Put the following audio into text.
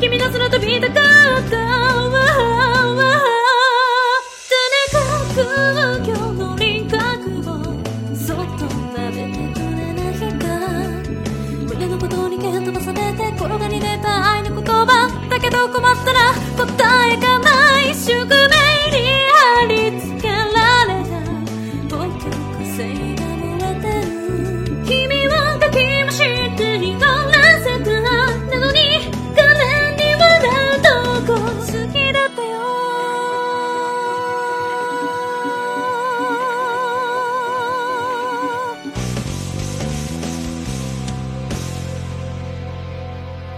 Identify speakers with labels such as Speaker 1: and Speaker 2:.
Speaker 1: 君の空飛びたかったとにかく今日の輪郭をそっと撫でてくれないか。胸のことに蹴飛ばされて転がり出た愛の言葉だけど困ったら答えが